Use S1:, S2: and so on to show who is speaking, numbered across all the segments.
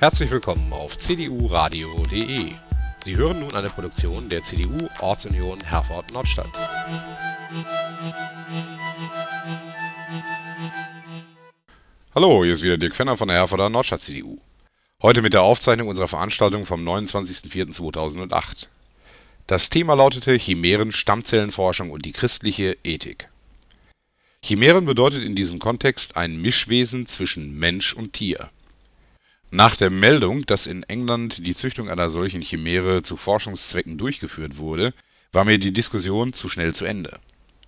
S1: Herzlich willkommen auf cduradio.de. Sie hören nun eine Produktion der CDU Ortsunion Herford-Nordstadt. Hallo, hier ist wieder Dirk Fenner von der Herforder Nordstadt CDU. Heute mit der Aufzeichnung unserer Veranstaltung vom 29.04.2008. Das Thema lautete Chimären, Stammzellenforschung und die christliche Ethik. Chimären bedeutet in diesem Kontext ein Mischwesen zwischen Mensch und Tier. Nach der Meldung, dass in England die Züchtung einer solchen Chimäre zu Forschungszwecken durchgeführt wurde, war mir die Diskussion zu schnell zu Ende.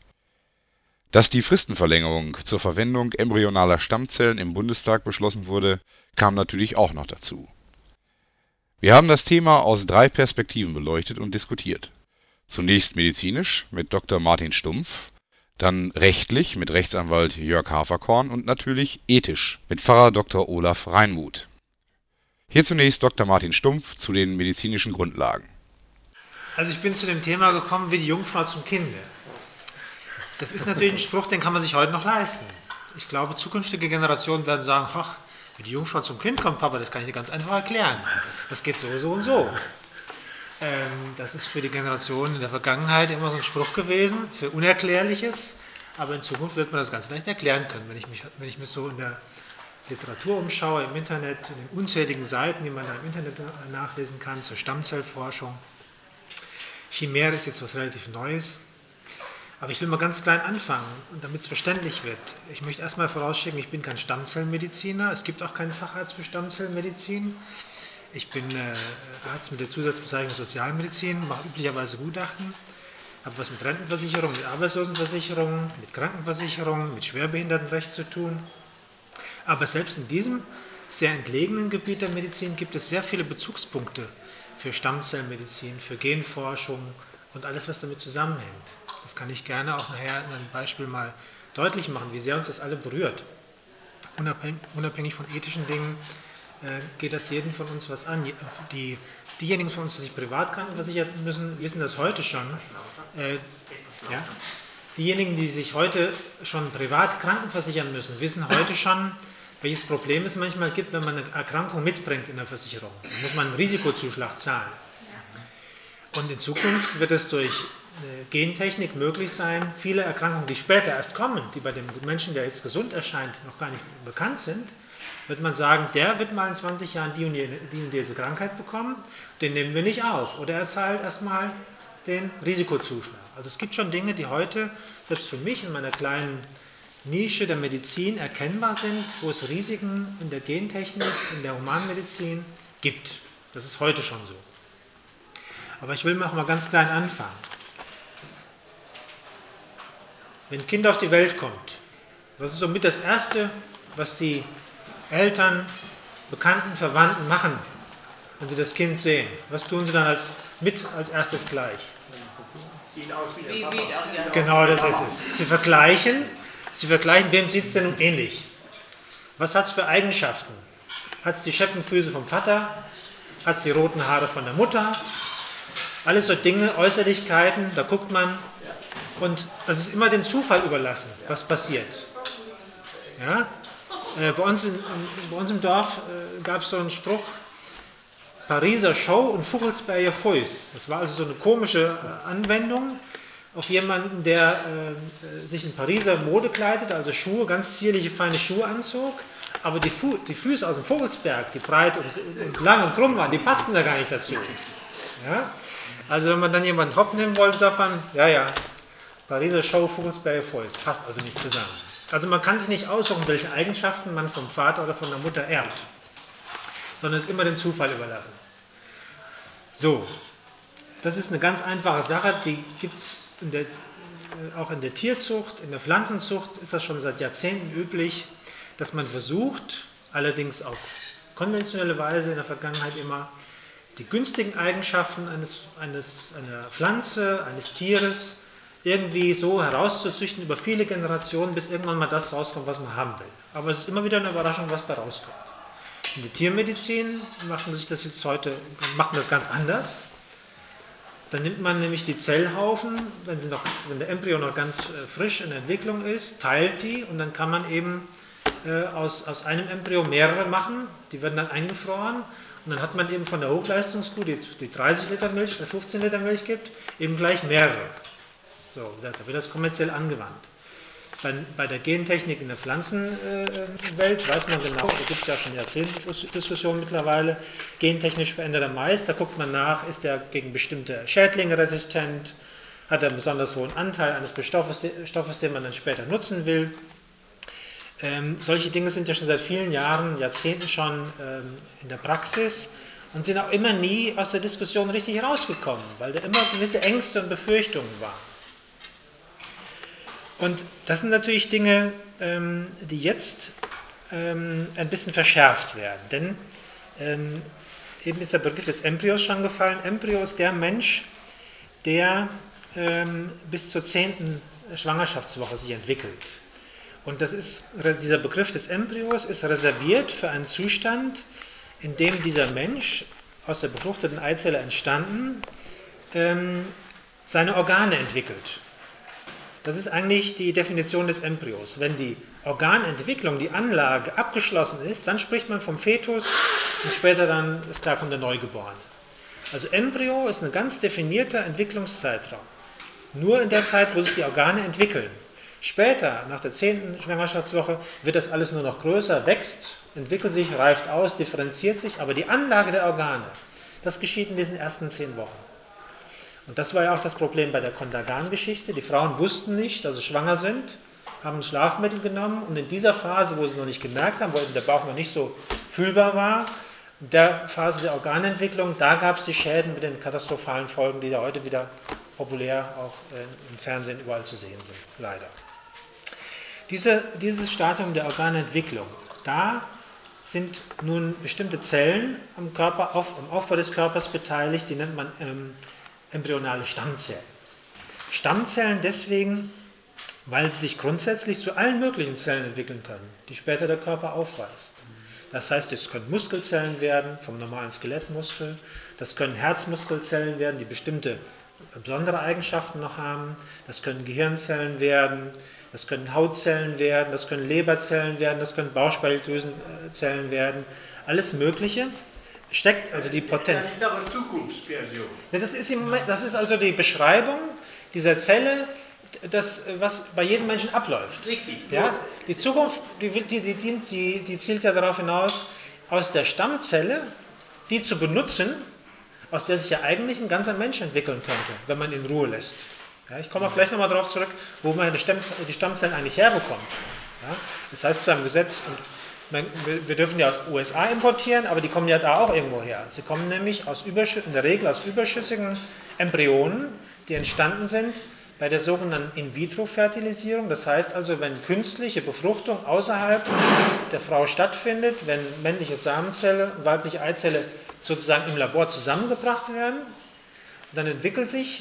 S1: Dass die Fristenverlängerung zur Verwendung embryonaler Stammzellen im Bundestag beschlossen wurde, kam natürlich auch noch dazu. Wir haben das Thema aus 3 Perspektiven beleuchtet und diskutiert. Zunächst medizinisch mit Dr. Martin Stumpf, dann rechtlich mit Rechtsanwalt Jörg Haferkorn und natürlich ethisch mit Pfarrer Dr. Olaf Reinmuth. Hier zunächst Dr. Martin Stumpf zu den medizinischen Grundlagen.
S2: Also ich bin zu dem Thema gekommen wie die Jungfrau zum Kinde. Das ist natürlich ein Spruch, den kann man sich heute noch leisten. Ich glaube, zukünftige Generationen werden sagen, ach, wie die Jungfrau zum Kind kommt, Papa, das kann ich dir ganz einfach erklären. Das geht so, so und so. Das ist für die Generation in der Vergangenheit immer so ein Spruch gewesen, für Unerklärliches. Aber in Zukunft wird man das ganz leicht erklären können, wenn ich mich so in der Literatur umschaue, im Internet, in den unzähligen Seiten, die man da im Internet nachlesen kann, zur Stammzellforschung. Chimäre ist jetzt was relativ Neues. Aber ich will mal ganz klein anfangen, damit es verständlich wird. Ich möchte erstmal vorausschicken, ich bin kein Stammzellenmediziner. Es gibt auch keinen Facharzt für Stammzellenmedizin. Ich bin Arzt mit der Zusatzbezeichnung Sozialmedizin, mache üblicherweise Gutachten, habe was mit Rentenversicherung, mit Arbeitslosenversicherung, mit Krankenversicherung, mit Schwerbehindertenrecht zu tun. Aber selbst in diesem sehr entlegenen Gebiet der Medizin gibt es sehr viele Bezugspunkte für Stammzellenmedizin, für Genforschung und alles, was damit zusammenhängt. Das kann ich gerne auch nachher in einem Beispiel mal deutlich machen, wie sehr uns das alle berührt. Unabhängig von ethischen Dingen geht das jeden von uns was an. Diejenigen von uns, die sich privat krankenversichern müssen, wissen das heute schon. Diejenigen, die sich heute schon privat krankenversichern müssen, wissen heute schon, welches Problem es manchmal gibt, wenn man eine Erkrankung mitbringt in der Versicherung. Da muss man einen Risikozuschlag zahlen. Und in Zukunft wird es durch Gentechnik möglich sein, viele Erkrankungen, die später erst kommen, die bei dem Menschen, der jetzt gesund erscheint, noch gar nicht bekannt sind, wird man sagen, der wird mal in 20 Jahren die und diese Krankheit bekommen, den nehmen wir nicht auf. Oder er zahlt erstmal den Risikozuschlag. Also es gibt schon Dinge, die heute, selbst für mich in meiner kleinen Nische der Medizin erkennbar sind, wo es Risiken in der Gentechnik, in der Humanmedizin gibt. Das ist heute schon so. Aber ich will noch mal ganz klein anfangen. Wenn ein Kind auf die Welt kommt, das ist somit das Erste, was die Eltern, Bekannten, Verwandten machen, wenn sie das Kind sehen. Was tun sie dann als erstes gleich? Genau, das ist es. Sie vergleichen, wem sieht es denn nun ähnlich? Was hat es für Eigenschaften? Hat es die Scheppenfüße vom Vater? Hat es die roten Haare von der Mutter? Alles so Dinge, Äußerlichkeiten, da guckt man. Und das ist immer dem Zufall überlassen, was passiert. Ja? Bei uns im Dorf gab es so einen Spruch, Pariser Show und Vogelsberger Fuß. Das war also so eine komische Anwendung auf jemanden, der sich in Pariser Mode kleidet, also Schuhe, ganz zierliche, feine Schuhe anzog, aber die Füße aus dem Vogelsberg, die breit und lang und krumm waren, die passten da gar nicht dazu. Ja? Also wenn man dann jemanden hopp nehmen wollte, sagt man, ja, Pariser Show, Vogelsberger Fuß, passt also nicht zusammen. Also man kann sich nicht aussuchen, welche Eigenschaften man vom Vater oder von der Mutter erbt, sondern es ist immer dem Zufall überlassen. So, das ist eine ganz einfache Sache, die gibt es auch in der Tierzucht, in der Pflanzenzucht ist das schon seit Jahrzehnten üblich, dass man versucht, allerdings auf konventionelle Weise in der Vergangenheit immer, die günstigen Eigenschaften einer Pflanze, eines Tieres irgendwie so herauszuzüchten über viele Generationen, bis irgendwann mal das rauskommt, was man haben will. Aber es ist immer wieder eine Überraschung, was bei rauskommt. In der Tiermedizin macht man das ganz anders. Dann nimmt man nämlich die Zellhaufen, wenn der Embryo noch ganz frisch in Entwicklung ist, teilt die und dann kann man eben aus einem Embryo mehrere machen, die werden dann eingefroren und dann hat man eben von der Hochleistungskuh, die 30 Liter Milch oder 15 Liter Milch gibt, eben gleich mehrere. So, da wird das kommerziell angewandt. Bei der Gentechnik in der Pflanzenwelt weiß man genau, da gibt es ja schon Jahrzehnte-Diskussionen mittlerweile, gentechnisch veränderter Mais, da guckt man nach, ist der gegen bestimmte Schädlinge resistent, hat er einen besonders hohen Anteil eines Stoffes, den man dann später nutzen will. Solche Dinge sind ja schon seit vielen Jahren, Jahrzehnten schon in der Praxis und sind auch immer nie aus der Diskussion richtig rausgekommen, weil da immer gewisse Ängste und Befürchtungen waren. Und das sind natürlich Dinge, die jetzt ein bisschen verschärft werden, denn eben ist der Begriff des Embryos schon gefallen. Embryo ist der Mensch, der bis zur 10. Schwangerschaftswoche sich entwickelt. Und dieser Begriff des Embryos ist reserviert für einen Zustand, in dem dieser Mensch, aus der befruchteten Eizelle entstanden, seine Organe entwickelt. Das ist eigentlich die Definition des Embryos. Wenn die Organentwicklung, die Anlage abgeschlossen ist, dann spricht man vom Fetus und später dann ist klar, kommt der Neugeborene. Also Embryo ist ein ganz definierter Entwicklungszeitraum. Nur in der Zeit, wo sich die Organe entwickeln. Später, nach der 10. Schwangerschaftswoche, wird das alles nur noch größer, wächst, entwickelt sich, reift aus, differenziert sich, aber die Anlage der Organe, das geschieht in diesen ersten 10 Wochen. Und das war ja auch das Problem bei der Kontergan-Geschichte. Die Frauen wussten nicht, dass sie schwanger sind, haben ein Schlafmittel genommen und in dieser Phase, wo sie es noch nicht gemerkt haben, wo eben der Bauch noch nicht so fühlbar war, in der Phase der Organentwicklung, da gab es die Schäden mit den katastrophalen Folgen, die da heute wieder populär auch im Fernsehen überall zu sehen sind, leider. Dieses Stadium der Organentwicklung, da sind nun bestimmte Zellen am Aufbau des Körpers beteiligt, die nennt man embryonale Stammzellen. Stammzellen deswegen, weil sie sich grundsätzlich zu allen möglichen Zellen entwickeln können, die später der Körper aufweist. Das heißt, es können Muskelzellen werden, vom normalen Skelettmuskel, das können Herzmuskelzellen werden, die bestimmte besondere Eigenschaften noch haben, das können Gehirnzellen werden, das können Hautzellen werden, das können Leberzellen werden, das können Bauchspeicheldrüsenzellen werden, alles Mögliche. Steckt also die Potenz.
S3: Das ist aber Zukunftsversion.
S2: Das ist also die Beschreibung dieser Zelle, was bei jedem Menschen abläuft.
S3: Richtig.
S2: Ja, die Zukunft, die zielt ja darauf hinaus, aus der Stammzelle, die zu benutzen, aus der sich ja eigentlich ein ganzer Mensch entwickeln könnte, wenn man ihn in Ruhe lässt. Ja, ich komme auch gleich nochmal darauf zurück, wo man die Stammzellen eigentlich herbekommt. Ja, das heißt zwar im Gesetz, wir dürfen ja aus den USA importieren, aber die kommen ja da auch irgendwo her. Sie kommen nämlich in der Regel aus überschüssigen Embryonen, die entstanden sind bei der sogenannten In-vitro-Fertilisierung. Das heißt also, wenn künstliche Befruchtung außerhalb der Frau stattfindet, wenn männliche Samenzelle und weibliche Eizelle sozusagen im Labor zusammengebracht werden, dann entwickelt sich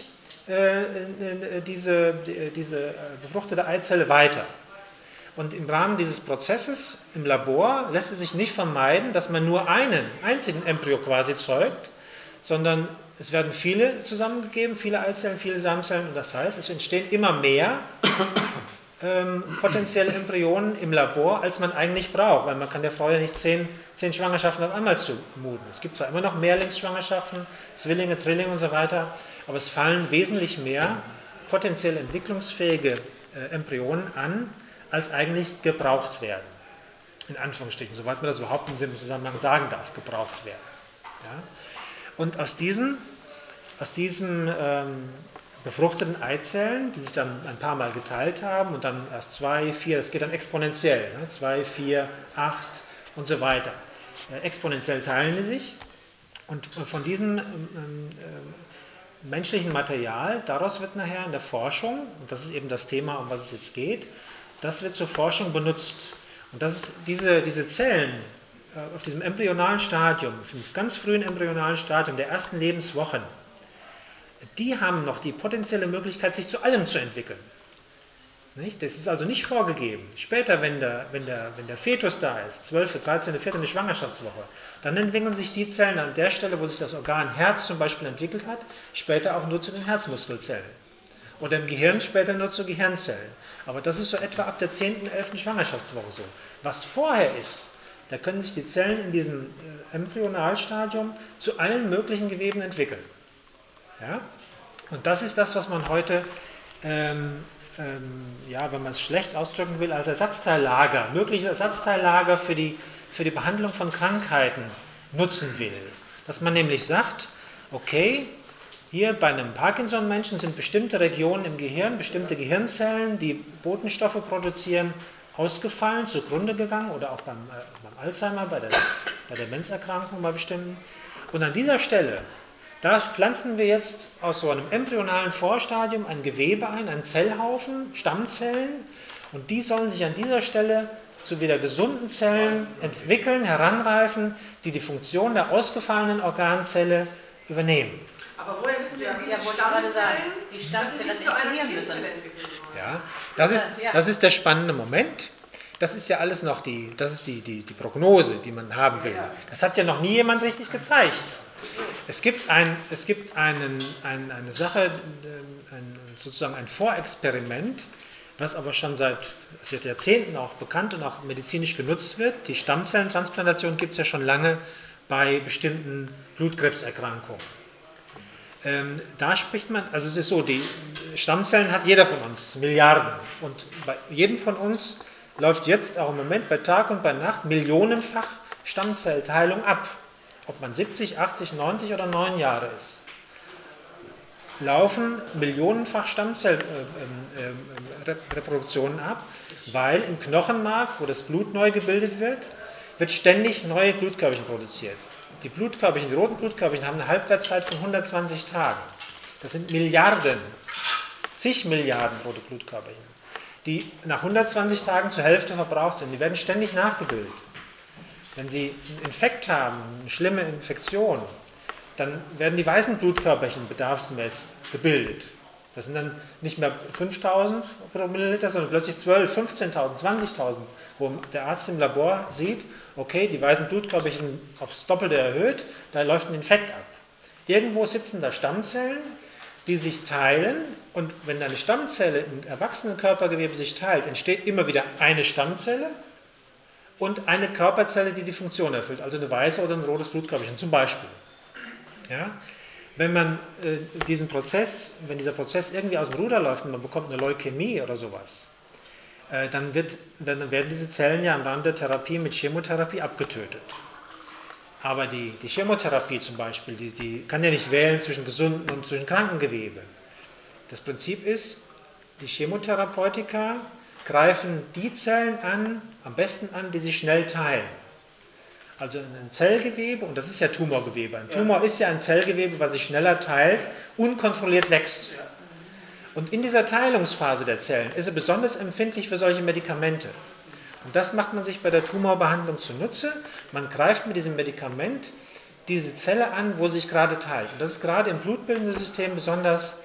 S2: diese befruchtete Eizelle weiter. Und im Rahmen dieses Prozesses im Labor lässt es sich nicht vermeiden, dass man nur einen einzigen Embryo quasi zeugt, sondern es werden viele zusammengegeben, viele Eizellen, viele Samenzellen. Und das heißt, es entstehen immer mehr potenzielle Embryonen im Labor, als man eigentlich braucht, weil man kann der Frau ja nicht 10 Schwangerschaften auf einmal zumuten. Es gibt zwar immer noch Mehrlingsschwangerschaften, Zwillinge, Drillinge und so weiter, aber es fallen wesentlich mehr potenziell entwicklungsfähige Embryonen an, als eigentlich gebraucht werden. In Anführungsstrichen, soweit man das überhaupt in diesem Zusammenhang sagen darf, gebraucht werden. Ja? Und aus diesen befruchteten Eizellen, die sich dann ein paar Mal geteilt haben und dann erst 2, 4, das geht dann exponentiell, 2, 4, 8 und so weiter. Exponentiell teilen die sich und von diesem menschlichen Material, daraus wird nachher in der Forschung, und das ist eben das Thema, um was es jetzt geht, das wird zur Forschung benutzt. Und das ist diese Zellen auf diesem embryonalen Stadium, auf dem ganz frühen embryonalen Stadium der ersten Lebenswochen, die haben noch die potenzielle Möglichkeit, sich zu allem zu entwickeln. Nicht? Das ist also nicht vorgegeben. Später, wenn der Fetus da ist, 12., 13., 14. Schwangerschaftswoche, dann entwickeln sich die Zellen an der Stelle, wo sich das Organ Herz zum Beispiel entwickelt hat, später auch nur zu den Herzmuskelzellen. oder im Gehirn später nur zu Gehirnzellen. Aber das ist so etwa ab der 10., 11. Schwangerschaftswoche so. Was vorher ist, da können sich die Zellen in diesem Embryonalstadium zu allen möglichen Geweben entwickeln. Ja? Und das ist das, was man heute, wenn man es schlecht ausdrücken will, als Ersatzteillager, mögliches Ersatzteillager für die Behandlung von Krankheiten nutzen will. Dass man nämlich sagt, okay, hier bei einem Parkinson-Menschen sind bestimmte Regionen im Gehirn, bestimmte Gehirnzellen, die Botenstoffe produzieren, ausgefallen, zugrunde gegangen oder auch beim Alzheimer, bei der Demenzerkrankung bei bestimmten. Und an dieser Stelle, da pflanzen wir jetzt aus so einem embryonalen Vorstadium ein Gewebe ein, einen Zellhaufen, Stammzellen, und die sollen sich an dieser Stelle zu wieder gesunden Zellen entwickeln, heranreifen, die die Funktion der ausgefallenen Organzelle übernehmen.
S4: Aber woher wissen wir, wie die Stammzellen explodieren müssen?
S2: Ja, das ist der spannende Moment. Das ist ja alles noch die Prognose, die man haben will. Das hat ja noch nie jemand richtig gezeigt. Es gibt eine Sache, sozusagen ein Vorexperiment, was aber schon seit Jahrzehnten auch bekannt und auch medizinisch genutzt wird. Die Stammzellentransplantation gibt es ja schon lange bei bestimmten Blutkrebserkrankungen. Da spricht man, also es ist so, die Stammzellen hat jeder von uns, Milliarden. Und bei jedem von uns läuft jetzt auch im Moment bei Tag und bei Nacht millionenfach Stammzellteilung ab. Ob man 70, 80, 90 oder 9 Jahre ist. Laufen millionenfach Stammzellreproduktionen ab, weil im Knochenmark, wo das Blut neu gebildet wird, wird ständig neue Blutkörperchen produziert. Die Blutkörperchen, die roten Blutkörperchen haben eine Halbwertszeit von 120 Tagen. Das sind Milliarden, zig Milliarden rote Blutkörperchen, die nach 120 Tagen zur Hälfte verbraucht sind. Die werden ständig nachgebildet. Wenn Sie einen Infekt haben, eine schlimme Infektion, dann werden die weißen Blutkörperchen bedarfsmäßig gebildet. Das sind dann nicht mehr 5.000 pro Milliliter, sondern plötzlich 12, 15.000, 20.000, wo der Arzt im Labor sieht, okay, die weißen Blutkörperchen aufs Doppelte erhöht, da läuft ein Infekt ab. Irgendwo sitzen da Stammzellen, die sich teilen, und wenn eine Stammzelle im erwachsenen Körpergewebe sich teilt, entsteht immer wieder eine Stammzelle und eine Körperzelle, die die Funktion erfüllt, also eine weiße oder ein rotes Blutkörperchen zum Beispiel. Ja? Wenn dieser Prozess irgendwie aus dem Ruder läuft und man bekommt eine Leukämie oder sowas, dann werden diese Zellen ja im Rahmen der Therapie mit Chemotherapie abgetötet. Aber die Chemotherapie zum Beispiel, die kann ja nicht wählen zwischen gesunden und zwischen kranken Gewebe. Das Prinzip ist, die Chemotherapeutika greifen die Zellen am besten an, die sich schnell teilen. Also ein Zellgewebe, und das ist ja Tumorgewebe. Ein Tumor ist ja ein Zellgewebe, was sich schneller teilt, unkontrolliert wächst. Und in dieser Teilungsphase der Zellen ist er besonders empfindlich für solche Medikamente. Und das macht man sich bei der Tumorbehandlung zunutze. Man greift mit diesem Medikament diese Zelle an, wo sich gerade teilt. Und das ist gerade im blutbildenden System besonders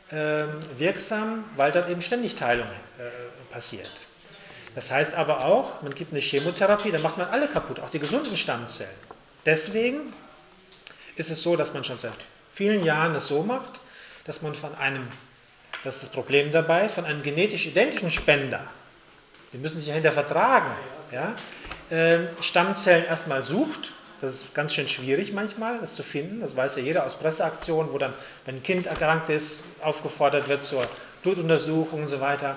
S2: wirksam, weil dort eben ständig Teilung passiert. Das heißt aber auch, man gibt eine Chemotherapie, dann macht man alle kaputt, auch die gesunden Stammzellen. Deswegen ist es so, dass man schon seit vielen Jahren das so macht, dass man das ist das Problem dabei, von einem genetisch identischen Spender, die müssen sich ja hinterher vertragen, ja, Stammzellen erstmal sucht. Das ist ganz schön schwierig manchmal, das zu finden. Das weiß ja jeder aus Presseaktionen, wo dann, wenn ein Kind erkrankt ist, aufgefordert wird zur Blutuntersuchung und so weiter.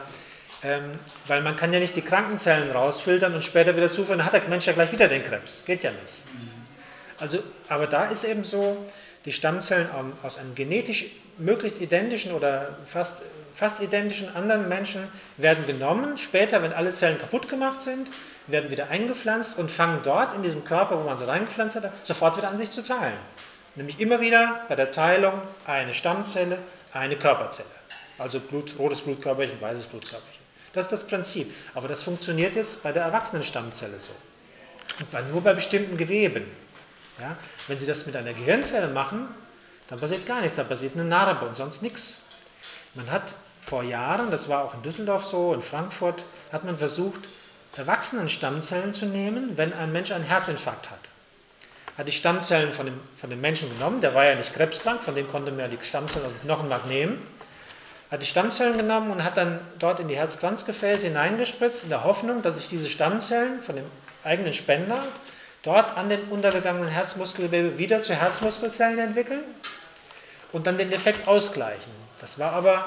S2: Weil man kann ja nicht die Krankenzellen rausfiltern und später wieder zuführen, dann hat der Mensch ja gleich wieder den Krebs. Geht ja nicht. Also, aber da ist eben so, die Stammzellen aus einem genetisch möglichst identischen oder fast identischen anderen Menschen werden genommen. Später, wenn alle Zellen kaputt gemacht sind, werden wieder eingepflanzt und fangen dort in diesem Körper, wo man sie reingepflanzt hat, sofort wieder an sich zu teilen. Nämlich immer wieder bei der Teilung eine Stammzelle, eine Körperzelle. Also rotes Blutkörperchen, weißes Blutkörperchen. Das ist das Prinzip. Aber das funktioniert jetzt bei der erwachsenen Stammzelle so. Und nur bei bestimmten Geweben. Ja? Wenn Sie das mit einer Gehirnzelle machen, dann passiert gar nichts. Da passiert eine Narbe und sonst nichts. Man hat vor Jahren, das war auch in Düsseldorf so, in Frankfurt, hat man versucht, Erwachsenen-Stammzellen zu nehmen, wenn ein Mensch einen Herzinfarkt hat. Hat die Stammzellen von dem Menschen genommen, der war ja nicht krebskrank, von dem konnte man ja die Stammzellen aus dem Knochenmark nehmen, hat die Stammzellen genommen und hat dann dort in die Herzkranzgefäße hineingespritzt, in der Hoffnung, dass sich diese Stammzellen von dem eigenen Spender dort an dem untergegangenen Herzmuskelgewebe wieder zu Herzmuskelzellen entwickeln und dann den Effekt ausgleichen. Das war aber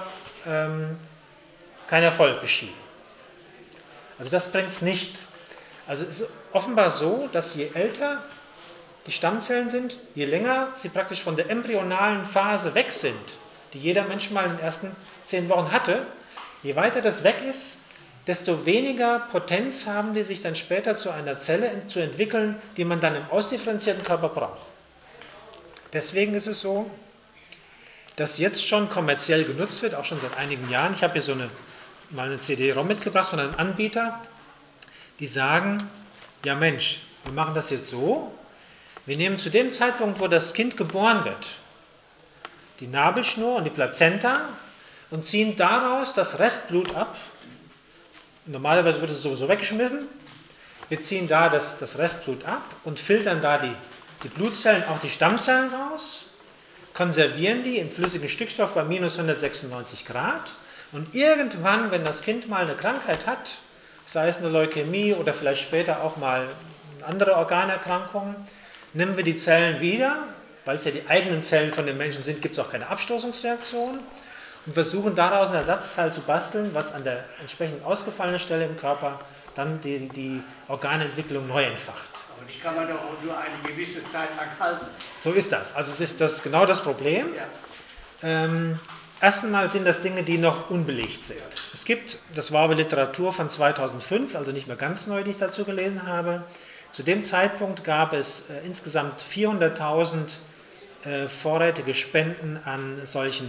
S2: kein Erfolg beschieden. Also das bringt es nicht. Also es ist offenbar so, dass je älter die Stammzellen sind, je länger sie praktisch von der embryonalen Phase weg sind, die jeder Mensch mal in den ersten 10 Wochen hatte, je weiter das weg ist, desto weniger Potenz haben die, sich dann später zu einer Zelle zu entwickeln, die man dann im ausdifferenzierten Körper braucht. Deswegen ist es so, dass jetzt schon kommerziell genutzt wird, auch schon seit einigen Jahren. Ich habe hier mal eine CD-ROM mitgebracht von einem Anbieter, die sagen, ja Mensch, wir machen das jetzt so, wir nehmen zu dem Zeitpunkt, wo das Kind geboren wird, die Nabelschnur und die Plazenta und ziehen daraus das Restblut ab. Normalerweise wird es sowieso weggeschmissen. Wir ziehen da das Restblut ab und filtern da die Blutzellen, auch die Stammzellen raus, konservieren die in flüssigem Stickstoff bei minus 196 Grad und irgendwann, wenn das Kind mal eine Krankheit hat, sei es eine Leukämie oder vielleicht später auch mal andere Organerkrankungen, nehmen wir die Zellen wieder, weil es ja die eigenen Zellen von den Menschen sind, gibt es auch keine Abstoßungsreaktion und versuchen daraus ein Ersatzteil zu basteln, was an der entsprechend ausgefallenen Stelle im Körper dann die Organentwicklung neu entfacht.
S3: Aber die kann man doch auch nur eine gewisse Zeit lang halten.
S2: So ist das. Also es ist genau das Problem.
S3: Ja.
S2: Erstmal sind das Dinge, die noch unbelegt sind. Es gibt, das war aber Literatur von 2005, also nicht mehr ganz neu, die ich dazu gelesen habe. Zu dem Zeitpunkt gab es insgesamt 400.000 vorrätige Spenden an solchen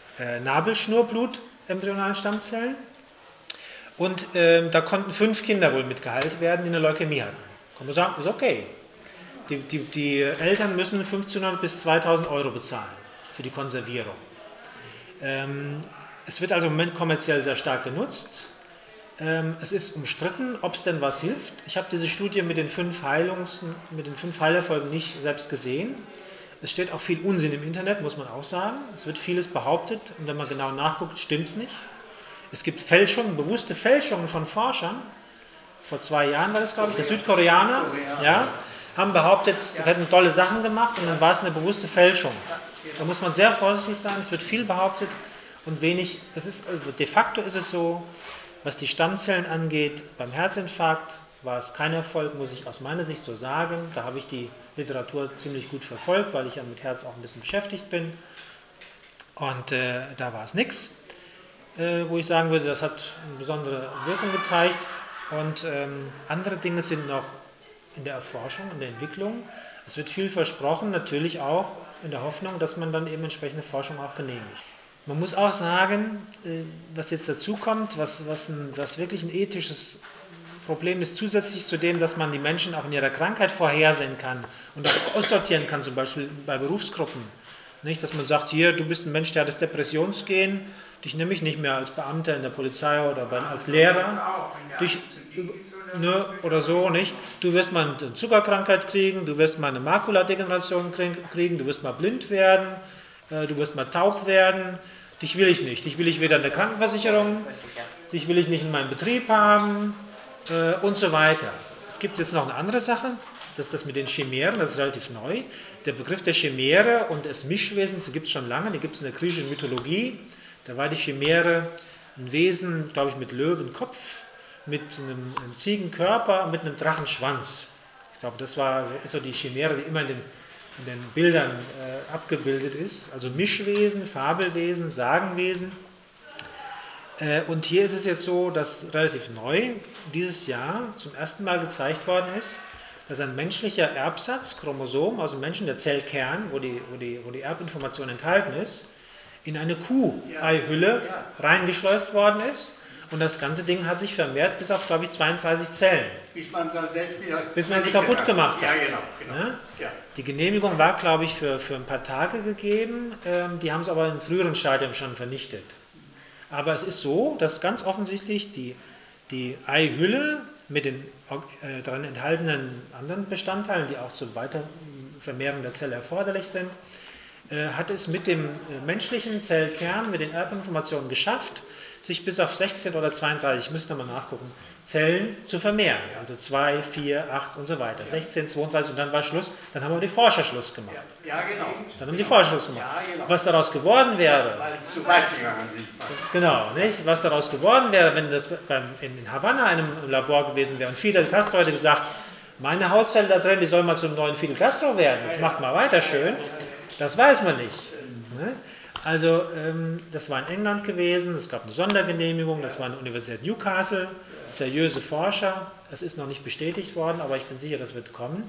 S2: Nabelschnurblut-embryonalen Stammzellen. Und da konnten 5 Kinder wohl mitgeheilt werden, die eine Leukämie hatten. Kann man sagen, ist okay. Die Eltern müssen 1.500 bis 2.000 Euro bezahlen für die Konservierung. Es wird also im Moment kommerziell sehr stark genutzt. Es ist umstritten, ob es denn was hilft. Ich habe diese Studie mit den 5 Heilerfolgen nicht selbst gesehen. Es steht auch viel Unsinn im Internet, muss man auch sagen. Es wird vieles behauptet und wenn man genau nachguckt, stimmt es nicht. Es gibt Fälschungen, bewusste Fälschungen von Forschern. Vor 2 Jahren war das, glaube ich, der Südkoreaner, ja, haben behauptet, sie hätten tolle Sachen gemacht und dann war es eine bewusste Fälschung. Da muss man sehr vorsichtig sein, es wird viel behauptet und wenig. De facto ist es so, was die Stammzellen angeht, beim Herzinfarkt war es kein Erfolg, muss ich aus meiner Sicht so sagen. Da habe ich die Literatur ziemlich gut verfolgt, weil ich ja mit Herz auch ein bisschen beschäftigt bin. Und da war es nichts, wo ich sagen würde, das hat eine besondere Wirkung gezeigt. Und andere Dinge sind noch in der Erforschung, in der Entwicklung. Es wird viel versprochen, natürlich auch in der Hoffnung, dass man dann eben entsprechende Forschung auch genehmigt. Man muss auch sagen, was jetzt dazu kommt, was wirklich ein ethisches Problem ist, zusätzlich zu dem, dass man die Menschen auch in ihrer Krankheit vorhersehen kann und auch aussortieren kann, zum Beispiel bei Berufsgruppen. Nicht, dass man sagt, hier, du bist ein Mensch, der hat das Depressionsgen, dich nehme ich nicht mehr als Beamter in der Polizei oder als Lehrer, oder so, nicht? Du wirst mal eine Zuckerkrankheit kriegen, du wirst mal eine Makuladegeneration kriegen, du wirst mal blind werden, du wirst mal taub werden, dich will ich nicht. Dich will ich weder in der Krankenversicherung, dich will ich nicht in meinem Betrieb haben und so weiter. Es gibt jetzt noch eine andere Sache, das ist das mit den Chimären, das ist relativ neu. Der Begriff der Chimäre und des Mischwesens gibt es schon lange, die gibt es in der griechischen Mythologie. Da war die Chimäre ein Wesen, glaube ich, mit Löwenkopf, mit einem Ziegenkörper und mit einem Drachenschwanz. Ich glaube, das ist so die Chimäre, die immer in den Bildern abgebildet ist. Also Mischwesen, Fabelwesen, Sagenwesen. Und hier ist es jetzt so, dass relativ neu dieses Jahr zum ersten Mal gezeigt worden ist, dass ein menschlicher Erbsatz, Chromosom aus dem Menschen, der Zellkern, wo die Erbinformation enthalten ist, in eine Kuh-Eihülle reingeschleust worden ist. Und das ganze Ding hat sich vermehrt bis auf, glaube ich, 32 Zellen.
S3: Bis man
S2: sie kaputt gemacht hat.
S3: Ja, genau.
S2: Ja?
S3: Ja.
S2: Die Genehmigung war, glaube ich, für ein paar Tage gegeben. Die haben es aber im früheren Stadium schon vernichtet. Aber es ist so, dass ganz offensichtlich die Eihülle mit den daran enthaltenen anderen Bestandteilen, die auch zur Weitervermehrung der Zelle erforderlich sind, hat es mit dem menschlichen Zellkern, mit den Erbinformationen geschafft, sich bis auf 16 oder 32, ich müsste nochmal nachgucken, Zellen zu vermehren. Also 2, 4, 8 und so weiter. 16, 32 und dann war Schluss. Dann haben die Forscher Schluss gemacht.
S3: Ja, genau.
S2: Dann haben die Forscher Schluss gemacht.
S3: Ja, genau.
S2: Was daraus geworden wäre,
S3: Weil es zu weit gegangen sind.
S2: genau, nicht? Was daraus geworden wäre, wenn das in Havanna einem Labor gewesen wäre und Fidel Castro hätte gesagt, meine Hautzelle da drin, die soll mal zum neuen Fidel Castro werden, jetzt macht mal weiter schön, das weiß man nicht. Ne? Also das war in England gewesen, es gab eine Sondergenehmigung, das war an der Universität Newcastle, seriöse Forscher, das ist noch nicht bestätigt worden, aber ich bin sicher, das wird kommen.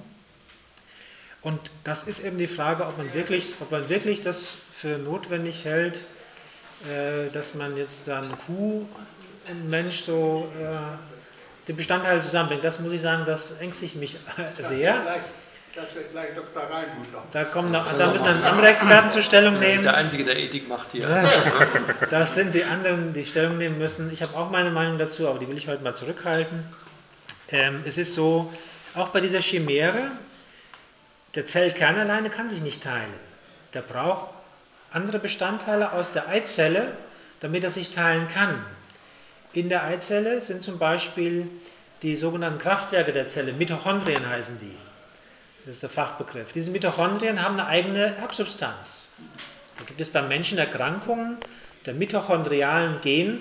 S2: Und das ist eben die Frage, ob man wirklich das für notwendig hält, dass man jetzt dann Kuh und Mensch so den Bestandteil zusammenbringt. Das muss ich sagen, das ängstigt mich sehr.
S3: Das wird gleich Dr. Reinmuth auch.
S2: Da müssen dann andere Experten zur Stellung nehmen.
S5: Der Einzige, der Ethik macht hier.
S2: Das sind die anderen, die Stellung nehmen müssen. Ich habe auch meine Meinung dazu, aber die will ich heute mal zurückhalten. Es ist so, auch bei dieser Chimäre, der Zellkern alleine kann sich nicht teilen. Der braucht andere Bestandteile aus der Eizelle, damit er sich teilen kann. In der Eizelle sind zum Beispiel die sogenannten Kraftwerke der Zelle, Mitochondrien heißen die. Das ist der Fachbegriff. Diese Mitochondrien haben eine eigene Erbsubstanz. Da gibt es beim Menschen Erkrankungen der mitochondrialen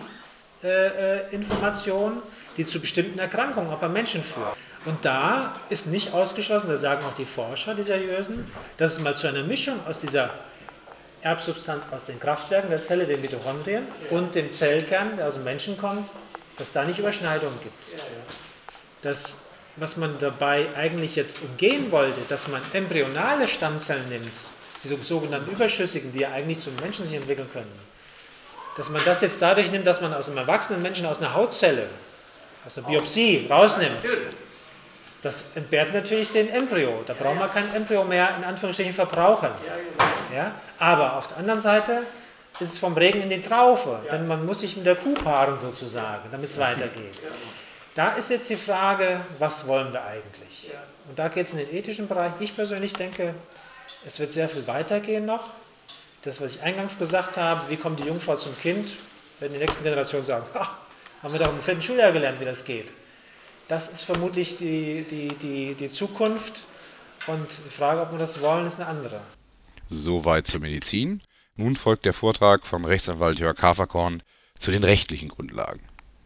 S2: Geninformation, die zu bestimmten Erkrankungen auch beim Menschen führen. Und da ist nicht ausgeschlossen, das sagen auch die Forscher, die seriösen, dass es mal zu einer Mischung aus dieser Erbsubstanz aus den Kraftwerken der Zelle, den Mitochondrien, und dem Zellkern, der aus dem Menschen kommt, dass da nicht Überschneidungen gibt. Das, was man dabei eigentlich jetzt umgehen wollte, dass man embryonale Stammzellen nimmt, diese sogenannten Überschüssigen, die ja eigentlich zum Menschen sich entwickeln können, dass man das jetzt dadurch nimmt, dass man aus einem erwachsenen Menschen aus einer Hautzelle, aus einer Biopsie rausnimmt, das entbehrt natürlich den Embryo. Da braucht man kein Embryo mehr in Anführungsstrichen verbrauchen. Ja? Aber auf der anderen Seite ist es vom Regen in die Traufe, denn man muss sich mit der Kuh paaren sozusagen, damit es weitergeht. Da ist jetzt die Frage, was wollen wir eigentlich? Und da geht es in den ethischen Bereich. Ich persönlich denke, es wird sehr viel weitergehen noch. Das, was ich eingangs gesagt habe, wie kommt die Jungfrau zum Kind, werden die nächsten Generationen sagen, haben wir doch im 4. Schuljahr gelernt, wie das geht. Das ist vermutlich die Zukunft und die Frage, ob wir das wollen, ist eine andere.
S1: Soweit zur Medizin. Nun folgt der Vortrag von Rechtsanwalt Jörg Haferkorn zu den rechtlichen Grundlagen.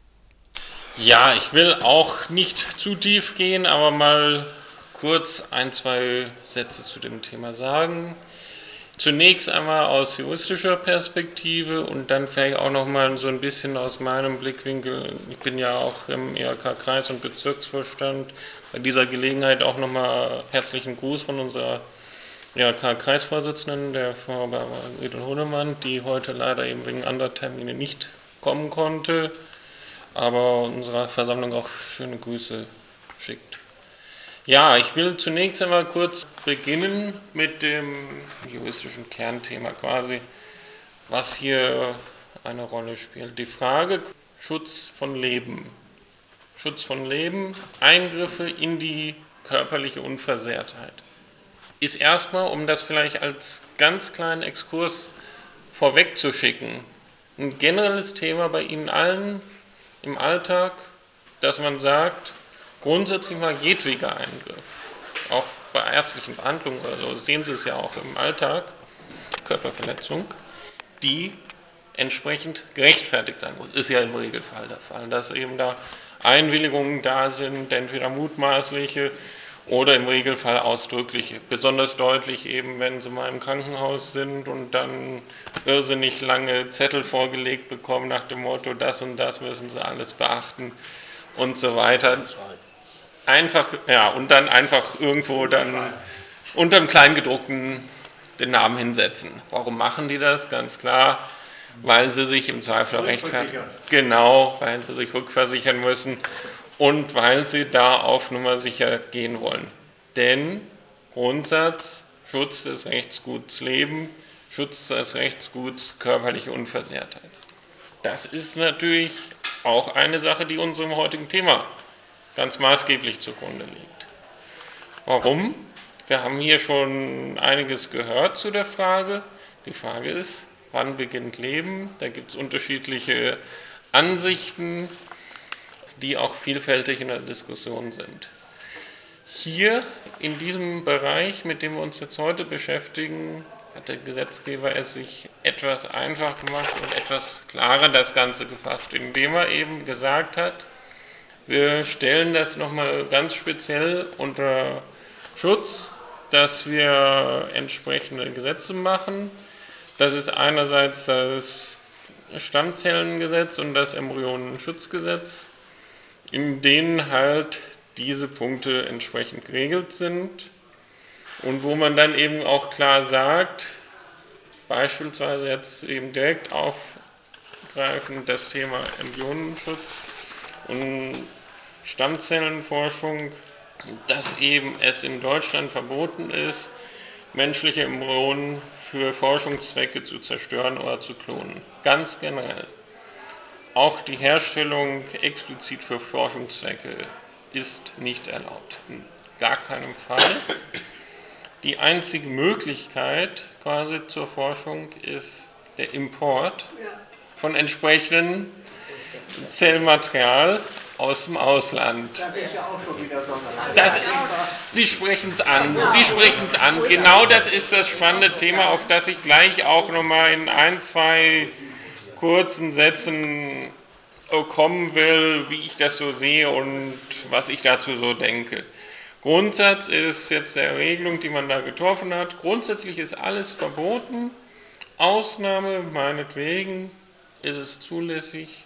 S6: Ja, ich will auch nicht zu tief gehen, aber mal kurz 1, 2 Sätze zu dem Thema sagen. Zunächst einmal aus juristischer Perspektive und dann vielleicht auch nochmal so ein bisschen aus meinem Blickwinkel. Ich bin ja auch im IHK-Kreis- und Bezirksvorstand. Bei dieser Gelegenheit auch nochmal herzlichen Gruß von unserer IHK-Kreisvorsitzenden, der Frau Barbara Riedel-Honemann, die heute leider eben wegen anderer Termine nicht kommen konnte, aber unserer Versammlung auch schöne Grüße schickt. Ja, ich will zunächst einmal kurz beginnen mit dem juristischen Kernthema quasi, was hier eine Rolle spielt. Die Frage Schutz von Leben. Schutz von Leben, Eingriffe in die körperliche Unversehrtheit. Ist erstmal, um das vielleicht als ganz kleinen Exkurs vorwegzuschicken, ein generelles Thema bei Ihnen allen im Alltag, dass man sagt, grundsätzlich mal jedweder Eingriff, auch bei ärztlichen Behandlungen oder so, sehen Sie es ja auch im Alltag, Körperverletzung, die entsprechend gerechtfertigt sein muss. Ist ja im Regelfall der Fall, dass eben da Einwilligungen da sind, entweder mutmaßliche oder im Regelfall ausdrückliche. Besonders deutlich eben, wenn Sie mal im Krankenhaus sind und dann irrsinnig lange Zettel vorgelegt bekommen nach dem Motto, das und das müssen Sie alles beachten und so weiter. Einfach, ja, und dann einfach irgendwo dann unter dem Kleingedruckten den Namen hinsetzen. Warum machen die das? Ganz klar, weil sie sich im Zweifel rechtfertigen. Genau, weil sie sich rückversichern müssen und weil sie da auf Nummer sicher gehen wollen. Denn Grundsatz, Schutz des Rechtsguts Leben, Schutz des Rechtsguts körperliche Unversehrtheit. Das ist natürlich auch eine Sache, die unserem heutigen Thema ganz maßgeblich zugrunde liegt. Warum? Wir haben hier schon einiges gehört zu der Frage. Die Frage ist, wann beginnt Leben? Da gibt es unterschiedliche Ansichten, die auch vielfältig in der Diskussion sind. Hier in diesem Bereich, mit dem wir uns jetzt heute beschäftigen, hat der Gesetzgeber es sich etwas einfach gemacht und etwas klarer das Ganze gefasst, indem er eben gesagt hat, wir stellen das nochmal ganz speziell unter Schutz, dass wir entsprechende Gesetze machen. Das ist einerseits das Stammzellengesetz und das Embryonenschutzgesetz, in denen halt diese Punkte entsprechend geregelt sind und wo man dann eben auch klar sagt, beispielsweise jetzt eben direkt aufgreifend das Thema Embryonenschutz und Stammzellenforschung, dass eben es in Deutschland verboten ist, menschliche Embryonen für Forschungszwecke zu zerstören oder zu klonen. Ganz generell. Auch die Herstellung explizit für Forschungszwecke ist nicht erlaubt. In gar keinem Fall. Die einzige Möglichkeit quasi zur Forschung ist der Import von entsprechendem Zellmaterial aus dem Ausland.
S3: Das ist ja auch schon wieder so.
S6: Sie sprechen es an. Sie sprechen es an. Genau das ist das spannende Thema, auf das ich gleich auch nochmal in ein, zwei kurzen Sätzen kommen will, wie ich das so sehe und was ich dazu so denke. Grundsatz ist jetzt der Regelung, die man da getroffen hat. Grundsätzlich ist alles verboten. Ausnahme, meinetwegen, ist es zulässig,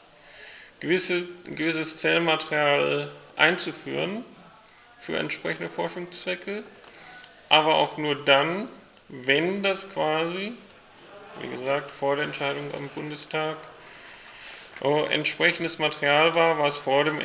S6: gewisses Zellmaterial einzuführen für entsprechende Forschungszwecke, aber auch nur dann, wenn das quasi, wie gesagt, vor der Entscheidung am Bundestag entsprechendes Material war, was vor dem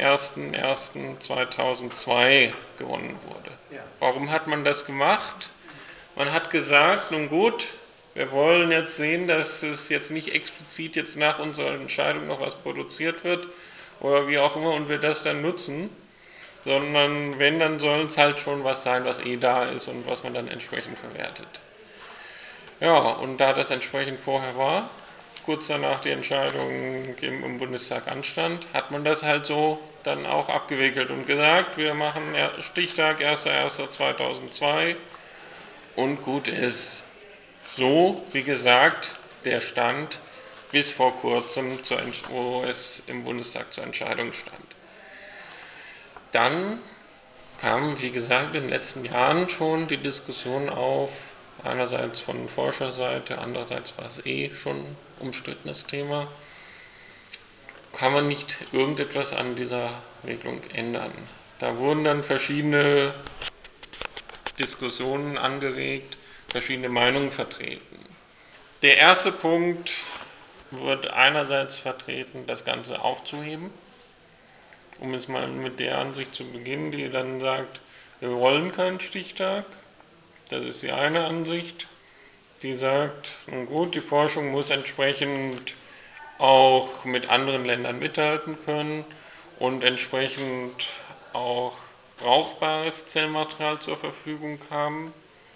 S6: 01.01.2002 gewonnen wurde. Warum hat man das gemacht? Man hat gesagt, nun gut, wir wollen jetzt sehen, dass es jetzt nicht explizit jetzt nach unserer Entscheidung noch was produziert wird oder wie auch immer und wir das dann nutzen, sondern wenn, dann soll es halt schon was sein, was da ist und was man dann entsprechend verwertet. Ja, und da das entsprechend vorher war, kurz danach die Entscheidung im Bundestag anstand, hat man das halt so dann auch abgewickelt und gesagt, wir machen Stichtag 1.1.2002 und gut ist. So, wie gesagt, der Stand bis vor kurzem, wo es im Bundestag zur Entscheidung stand. Dann kam, wie gesagt, in den letzten Jahren schon die Diskussion auf, einerseits von Forscherseite, andererseits war es schon umstrittenes Thema. Kann man nicht irgendetwas an dieser Regelung ändern? Da wurden dann verschiedene Diskussionen angeregt, verschiedene Meinungen vertreten. Der erste Punkt wird einerseits vertreten, das Ganze aufzuheben, um jetzt mal mit der Ansicht zu beginnen, die dann sagt, wir wollen keinen Stichtag. Das ist die eine Ansicht, die sagt, nun gut, die Forschung muss entsprechend auch mit anderen Ländern mithalten können und entsprechend auch brauchbares Zellmaterial zur Verfügung haben.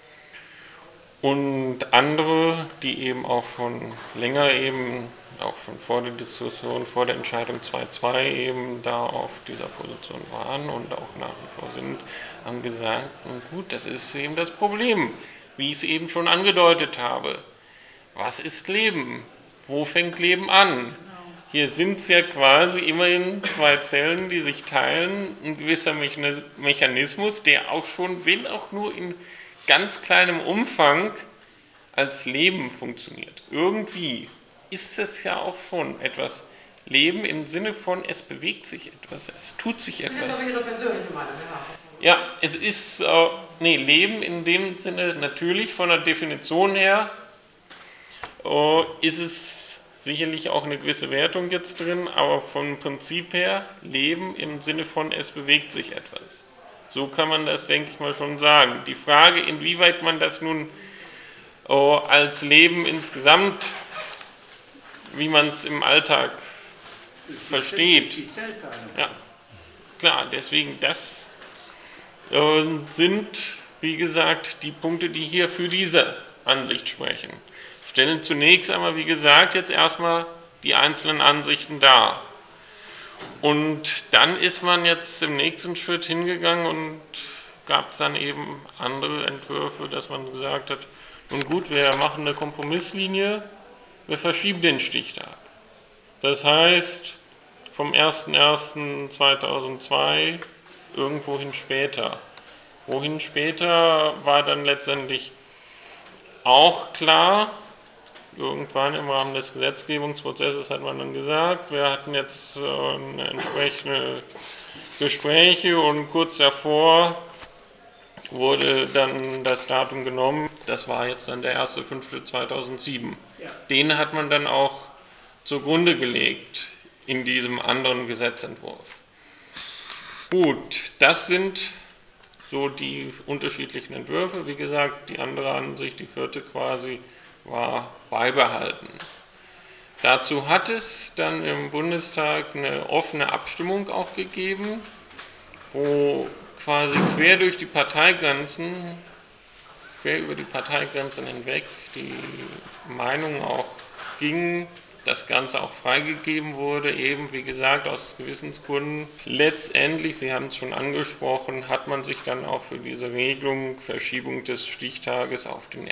S6: Und andere, die eben auch schon länger eben, auch schon vor der Diskussion, vor der Entscheidung 2.2 eben da auf dieser Position waren und auch nach wie vor sind, haben gesagt, nun gut, das ist eben das Problem, wie ich es eben schon angedeutet habe. Was ist Leben? Wo fängt Leben an? Hier sind es ja quasi immerhin zwei Zellen, die sich teilen, ein gewisser Mechanismus, der auch schon, wenn auch nur in ganz kleinem Umfang, als Leben funktioniert. Irgendwie ist es ja auch schon etwas Leben im Sinne von, es bewegt sich etwas, es tut sich etwas. Das ist aber Ihre persönliche Meinung, ja. Ja, es ist, Leben in dem Sinne natürlich von der Definition her ist es sicherlich auch eine gewisse Wertung jetzt drin, aber vom Prinzip her Leben im Sinne von, es bewegt sich etwas. So kann man das, denke ich mal, schon sagen. Die Frage, inwieweit man das nun als Leben insgesamt, wie man es im Alltag versteht. Ja, klar, deswegen, das sind wie gesagt, die Punkte, die hier für diese Ansicht sprechen, stellen zunächst einmal, wie gesagt, jetzt erstmal die einzelnen Ansichten dar. Und dann ist man jetzt im nächsten Schritt hingegangen und gab es dann eben andere Entwürfe, dass man gesagt hat, nun gut, wir machen eine Kompromisslinie, wir verschieben den Stichtag. Das heißt, vom 01.01.2002 irgendwohin später. Wohin später war dann letztendlich auch klar. Irgendwann im Rahmen des Gesetzgebungsprozesses hat man dann gesagt, wir hatten jetzt entsprechende Gespräche und kurz davor wurde dann das Datum genommen. Das war jetzt dann der 1.5.2007. Ja. Den hat man dann auch zugrunde gelegt in diesem anderen Gesetzentwurf. Gut, das sind so die unterschiedlichen Entwürfe. Wie gesagt, die andere Ansicht, die vierte quasi, war beibehalten. Dazu hat es dann im Bundestag eine offene Abstimmung auch gegeben, wo quasi quer über die Parteigrenzen hinweg die Meinung auch ging, das Ganze auch freigegeben wurde, eben wie gesagt aus Gewissensgründen. Letztendlich, Sie haben es schon angesprochen, hat man sich dann auch für diese Regelung, Verschiebung des Stichtages auf den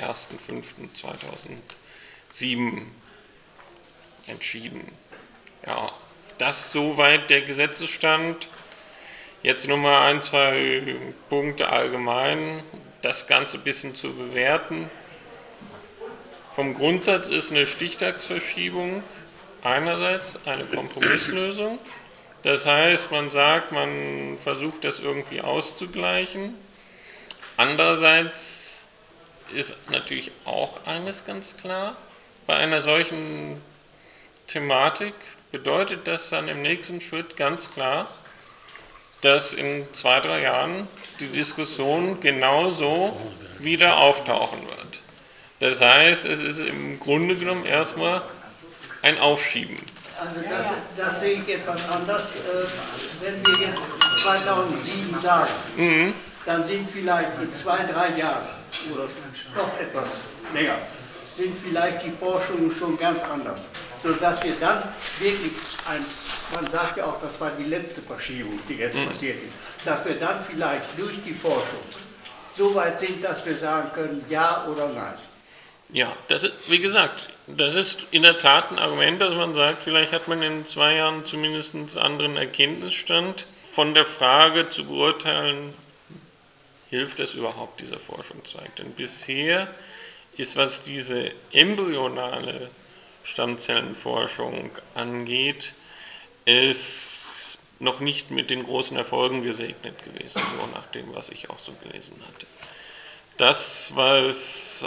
S6: 1.5.2007 entschieden. Ja, das soweit der Gesetzesstand. Jetzt nochmal ein, zwei Punkte allgemein, das Ganze ein bisschen zu bewerten. Vom Grundsatz ist eine Stichtagsverschiebung einerseits eine Kompromisslösung. Das heißt, man sagt, man versucht das irgendwie auszugleichen. Andererseits ist natürlich auch eines ganz klar, bei einer solchen Thematik bedeutet das dann im nächsten Schritt ganz klar, dass in 2-3 Jahren die Diskussion genauso wieder auftauchen wird. Das heißt, es ist im Grunde genommen erstmal ein Aufschieben.
S3: Also das sehe ich etwas anders. Wenn wir jetzt 2007 sagen, dann sind vielleicht in 2-3 Jahren oder noch etwas länger, sind vielleicht die Forschungen schon ganz anders. Sodass wir dann wirklich man sagt ja auch, das war die letzte Verschiebung, die jetzt passiert ist, dass wir dann vielleicht durch die Forschung so weit sind, dass wir sagen können, ja oder nein.
S6: Ja, das ist, wie gesagt, das ist in der Tat ein Argument, dass man sagt, vielleicht hat man in 2 Jahren zumindest einen anderen Erkenntnisstand. Von der Frage zu beurteilen, hilft das überhaupt, dieser Forschungszweig? Denn bisher ist, was diese embryonale Stammzellenforschung angeht, ist noch nicht mit den großen Erfolgen gesegnet gewesen, so nach dem, was ich auch so gelesen hatte. Das, was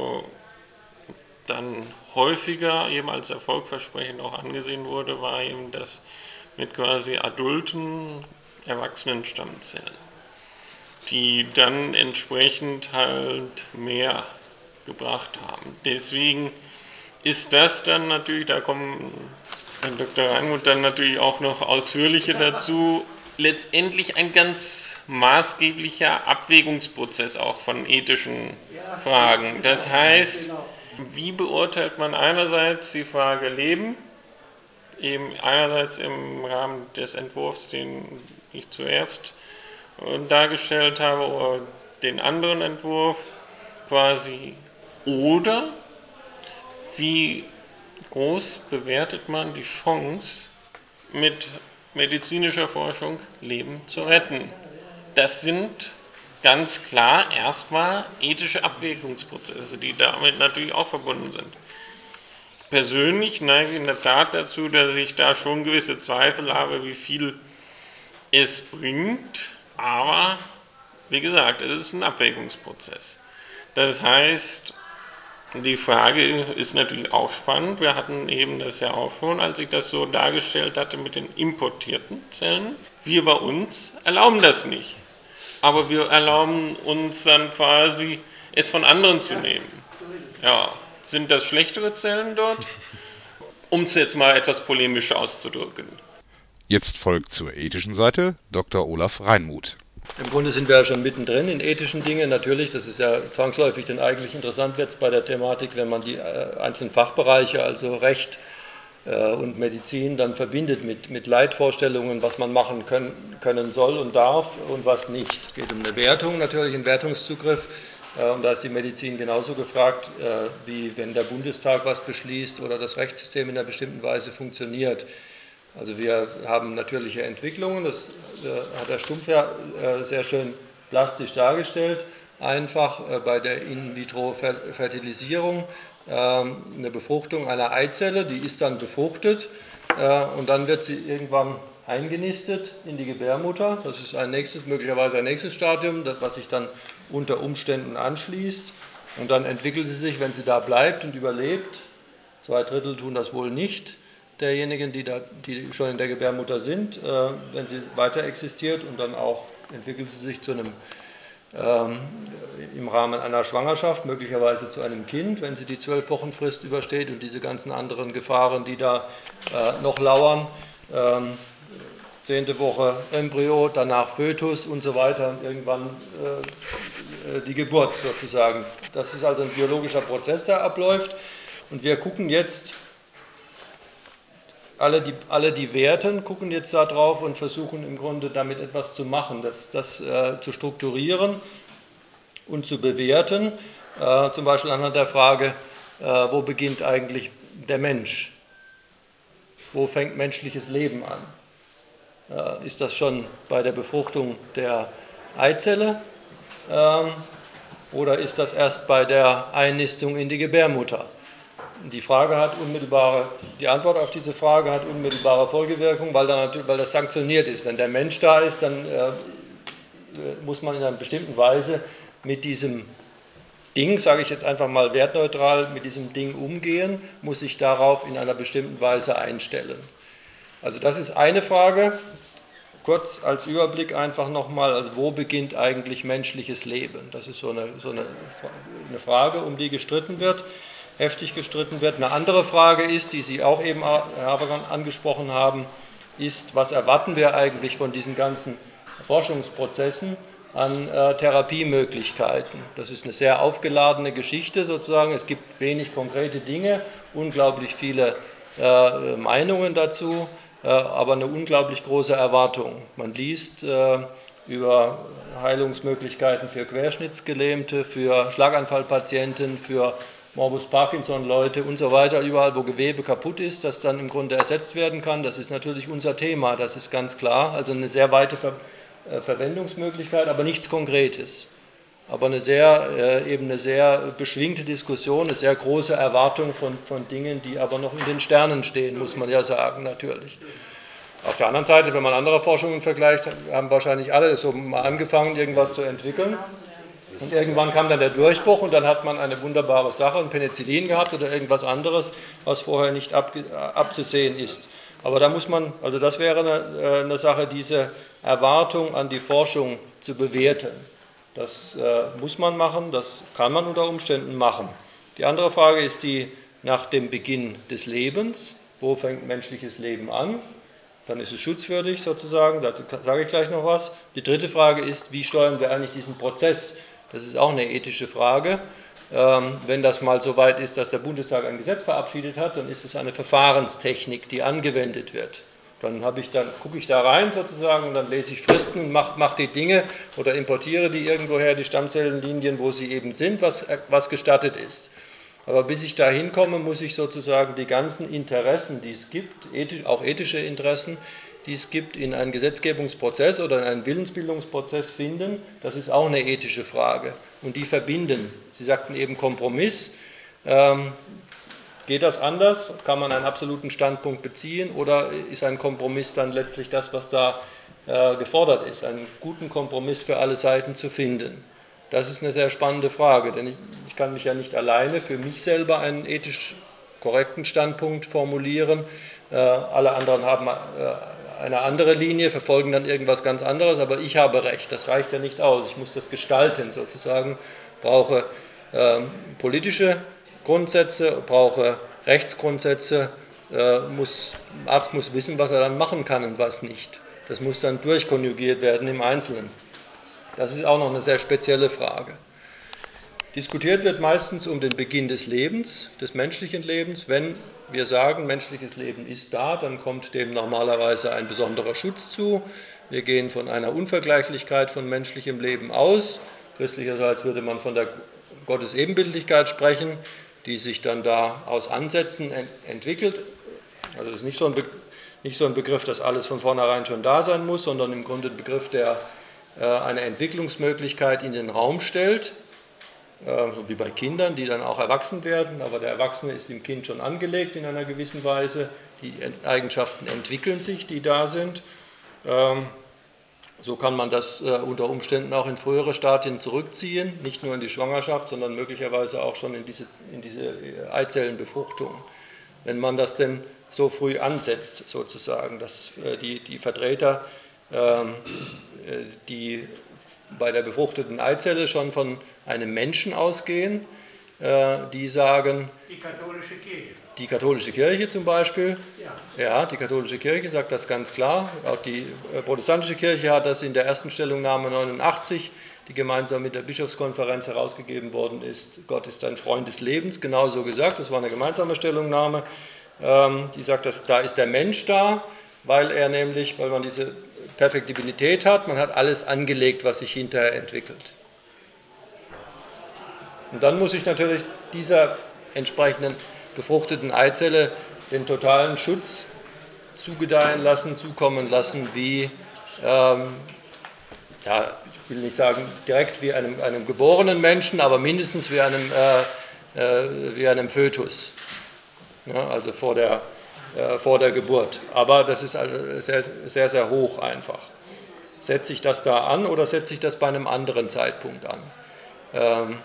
S6: dann häufiger eben als erfolgversprechend auch angesehen wurde, war eben das mit quasi adulten, erwachsenen Stammzellen, die dann entsprechend halt mehr gebracht haben. Deswegen ist das dann natürlich, da kommen Herr Dr. Reinmuth dann natürlich auch noch ausführlicher dazu, letztendlich ein ganz maßgeblicher Abwägungsprozess auch von ethischen Fragen. Das heißt, wie beurteilt man einerseits die Frage Leben, eben einerseits im Rahmen des Entwurfs, den ich zuerst dargestellt habe, oder den anderen Entwurf quasi, oder wie groß bewertet man die Chance, mit medizinischer Forschung Leben zu retten? Das sind ganz klar erstmal ethische Abwägungsprozesse, die damit natürlich auch verbunden sind. Persönlich neige ich in der Tat dazu, dass ich da schon gewisse Zweifel habe, wie viel es bringt, aber wie gesagt, es ist ein Abwägungsprozess. Das heißt, die Frage ist natürlich auch spannend. Wir hatten eben das ja auch schon, als ich das so dargestellt hatte mit den importierten Zellen. Wir bei uns erlauben das nicht. Aber wir erlauben uns dann quasi, es von anderen zu nehmen. Ja, sind das schlechtere Zellen dort? Um es jetzt mal etwas polemisch auszudrücken.
S1: Jetzt folgt zur ethischen Seite Dr. Olaf Reinmuth.
S5: Im Grunde sind wir ja schon mittendrin in ethischen Dingen. Natürlich, das ist ja zwangsläufig, denn eigentlich interessant wird es bei der Thematik, wenn man die einzelnen Fachbereiche, also Recht und Medizin, dann verbindet mit Leitvorstellungen, was man machen können soll und darf und was nicht. Es geht um eine Wertung, natürlich einen Wertungszugriff. Und da ist die Medizin genauso gefragt, wie wenn der Bundestag was beschließt oder das Rechtssystem in einer bestimmten Weise funktioniert. Also wir haben natürliche Entwicklungen, das hat Herr Stumpf ja sehr schön plastisch dargestellt, einfach bei der In-vitro-Fertilisierung eine Befruchtung einer Eizelle, die ist dann befruchtet und dann wird sie irgendwann eingenistet in die Gebärmutter. Das ist möglicherweise ein nächstes Stadium, was sich dann unter Umständen anschließt und dann entwickelt sie sich, wenn sie da bleibt und überlebt. 2/3 tun das wohl nicht. Derjenigen, die schon in der Gebärmutter sind, wenn sie weiter existiert und dann auch entwickelt sie sich zu einem, im Rahmen einer Schwangerschaft, möglicherweise zu einem Kind, wenn sie die 12-Wochen-Frist übersteht und diese ganzen anderen Gefahren, die da noch lauern, 10. Woche Embryo, danach Fötus und so weiter und irgendwann die Geburt sozusagen. Das ist also ein biologischer Prozess, der abläuft und wir gucken jetzt, alle, die werten, gucken jetzt da drauf und versuchen im Grunde damit etwas zu machen, das zu strukturieren und zu bewerten, zum Beispiel anhand der Frage, wo beginnt eigentlich der Mensch? Wo fängt menschliches Leben an? Ist das schon bei der Befruchtung der Eizelle oder ist das erst bei der Einnistung in die Gebärmutter? Die Antwort auf diese Frage hat unmittelbare Folgewirkung, weil das sanktioniert ist. Wenn der Mensch da ist, dann muss man in einer bestimmten Weise mit diesem Ding, sage ich jetzt einfach mal wertneutral, mit diesem Ding umgehen, muss sich darauf in einer bestimmten Weise einstellen. Also das ist eine Frage, kurz als Überblick einfach nochmal, also wo beginnt eigentlich menschliches Leben? Das ist so eine Frage, um die heftig gestritten wird. Eine andere Frage ist, die Sie auch eben, Herr Habermann, angesprochen haben, ist, was erwarten wir eigentlich von diesen ganzen Forschungsprozessen an Therapiemöglichkeiten? Das ist eine sehr aufgeladene Geschichte sozusagen. Es gibt wenig konkrete Dinge, unglaublich viele Meinungen dazu, aber eine unglaublich große Erwartung. Man liest über Heilungsmöglichkeiten für Querschnittsgelähmte, für Schlaganfallpatienten, für Morbus Parkinson-Leute und so weiter, überall wo Gewebe kaputt ist, das dann im Grunde ersetzt werden kann. Das ist natürlich unser Thema, das ist ganz klar. Also eine sehr weite Verwendungsmöglichkeit, aber nichts Konkretes. Aber eine sehr beschwingte Diskussion, eine sehr große Erwartung von Dingen, die aber noch in den Sternen stehen, muss man ja sagen, natürlich. Auf der anderen Seite, wenn man andere Forschungen vergleicht, haben wahrscheinlich alle so mal angefangen, irgendwas zu entwickeln. Und irgendwann kam dann der Durchbruch und dann hat man eine wunderbare Sache, ein Penicillin gehabt oder irgendwas anderes, was vorher nicht abzusehen ist. Aber da muss man, also das wäre eine Sache, diese Erwartung an die Forschung zu bewerten. Das muss man machen, das kann man unter Umständen machen. Die andere Frage ist die nach dem Beginn des Lebens. Wo fängt menschliches Leben an? Dann ist es schutzwürdig sozusagen, dazu sage ich gleich noch was. Die dritte Frage ist, wie steuern wir eigentlich diesen Prozess? Das ist auch eine ethische Frage. Wenn das mal so weit ist, dass der Bundestag ein Gesetz verabschiedet hat, dann ist es eine Verfahrenstechnik, die angewendet wird. Dann gucke ich da rein sozusagen und dann lese ich Fristen und mache die Dinge oder importiere die irgendwoher, die Stammzellenlinien, wo sie eben sind, was gestattet ist. Aber bis ich da hinkomme, muss ich sozusagen die ganzen Interessen, die es gibt, auch ethische Interessen, die es gibt, in einen Gesetzgebungsprozess oder in einen Willensbildungsprozess finden. Das ist auch eine ethische Frage. Und die verbinden. Sie sagten eben Kompromiss. Geht das anders? Kann man einen absoluten Standpunkt beziehen? Oder ist ein Kompromiss dann letztlich das, was da gefordert ist? Einen guten Kompromiss für alle Seiten zu finden. Das ist eine sehr spannende Frage, denn ich kann mich ja nicht alleine für mich selber einen ethisch korrekten Standpunkt formulieren. Alle anderen haben eine andere Linie, verfolgen dann irgendwas ganz anderes, aber ich habe Recht. Das reicht ja nicht aus. Ich muss das gestalten sozusagen, brauche politische Grundsätze, brauche Rechtsgrundsätze, ein Arzt muss wissen, was er dann machen kann und was nicht. Das muss dann durchkonjugiert werden im Einzelnen. Das ist auch noch eine sehr spezielle Frage. Diskutiert wird meistens um den Beginn des Lebens, des menschlichen Lebens. Wenn wir sagen, menschliches Leben ist da, dann kommt dem normalerweise ein besonderer Schutz zu. Wir gehen von einer Unvergleichlichkeit von menschlichem Leben aus. Christlicherseits würde man von der Gottesebenbildlichkeit sprechen, die sich dann da aus Ansätzen entwickelt. Also es ist nicht so ein Begriff, dass alles von vornherein schon da sein muss, sondern im Grunde ein Begriff, der eine Entwicklungsmöglichkeit in den Raum stellt, so wie bei Kindern, die dann auch erwachsen werden, aber der Erwachsene ist im Kind schon angelegt in einer gewissen Weise, die Eigenschaften entwickeln sich, die da sind. So kann man das unter Umständen auch in frühere Stadien zurückziehen, nicht nur in die Schwangerschaft, sondern möglicherweise auch schon in diese Eizellenbefruchtung. Wenn man das denn so früh ansetzt, sozusagen, dass die Vertreter, die bei der befruchteten Eizelle schon von einem Menschen ausgehen, die sagen,
S3: Die katholische Kirche.
S5: die katholische Kirche zum Beispiel,
S3: Ja.
S5: ja, die katholische Kirche sagt das ganz klar, auch die protestantische Kirche hat das in der ersten Stellungnahme 89, die gemeinsam mit der Bischofskonferenz herausgegeben worden ist, Gott ist ein Freund des Lebens, genauso gesagt, das war eine gemeinsame Stellungnahme, die sagt, dass da ist der Mensch da, weil man diese Perfektibilität hat, man hat alles angelegt, was sich hinterher entwickelt. Und dann muss ich natürlich dieser entsprechenden befruchteten Eizelle den totalen Schutz zugedeihen lassen, zukommen lassen, wie, ich will nicht sagen direkt wie einem geborenen Menschen, aber mindestens wie einem Fötus, ja, also vor der Geburt. Aber das ist sehr, sehr, sehr hoch einfach. Setze ich das da an oder setze ich das bei einem anderen Zeitpunkt an?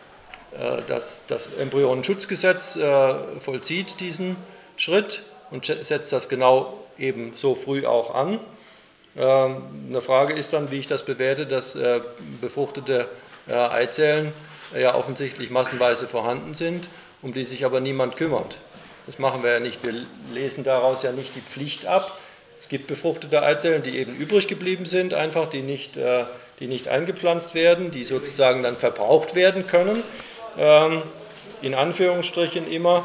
S5: Das Embryonenschutzgesetz vollzieht diesen Schritt und setzt das genau eben so früh auch an. Eine Frage ist dann, wie ich das bewerte, dass befruchtete Eizellen ja offensichtlich massenweise vorhanden sind, um die sich aber niemand kümmert. Das machen wir ja nicht. Wir lesen daraus ja nicht die Pflicht ab. Es gibt befruchtete Eizellen, die eben übrig geblieben sind, einfach die nicht eingepflanzt werden, die sozusagen dann verbraucht werden können. In Anführungsstrichen immer,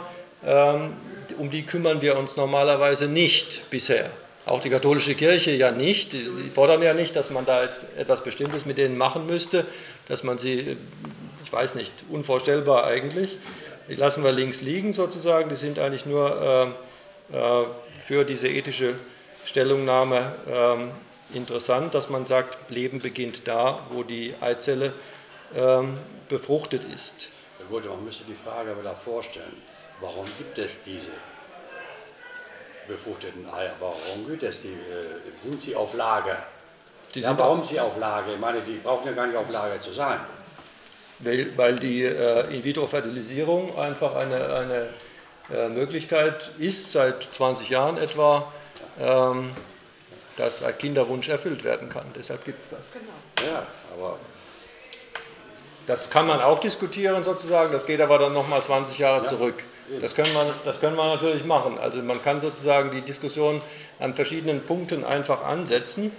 S5: um die kümmern wir uns normalerweise nicht bisher. Auch die katholische Kirche ja nicht. Die fordern ja nicht, dass man da jetzt etwas Bestimmtes mit denen machen müsste, dass man sie, ich weiß nicht, unvorstellbar eigentlich. Die lassen wir links liegen sozusagen. Die sind eigentlich nur für diese ethische Stellungnahme interessant, dass man sagt, Leben beginnt da, wo die Eizelle befruchtet ist.
S7: Ja gut, man müsste die Frage aber da vorstellen, warum gibt es diese befruchteten Eier? Warum gibt es die? Sind sie auf Lager? Warum sie auf Lager? Ich meine, die brauchen ja gar nicht auf Lager zu sein.
S5: Weil die In-vitro-Fertilisierung einfach eine Möglichkeit ist, seit 20 Jahren etwa, dass ein Kinderwunsch erfüllt werden kann. Deshalb gibt es das.
S4: Genau.
S7: Ja, aber
S5: das kann man auch diskutieren sozusagen, das geht aber dann nochmal 20 Jahre zurück. Das können wir natürlich machen. Also man kann sozusagen die Diskussion an verschiedenen Punkten einfach ansetzen.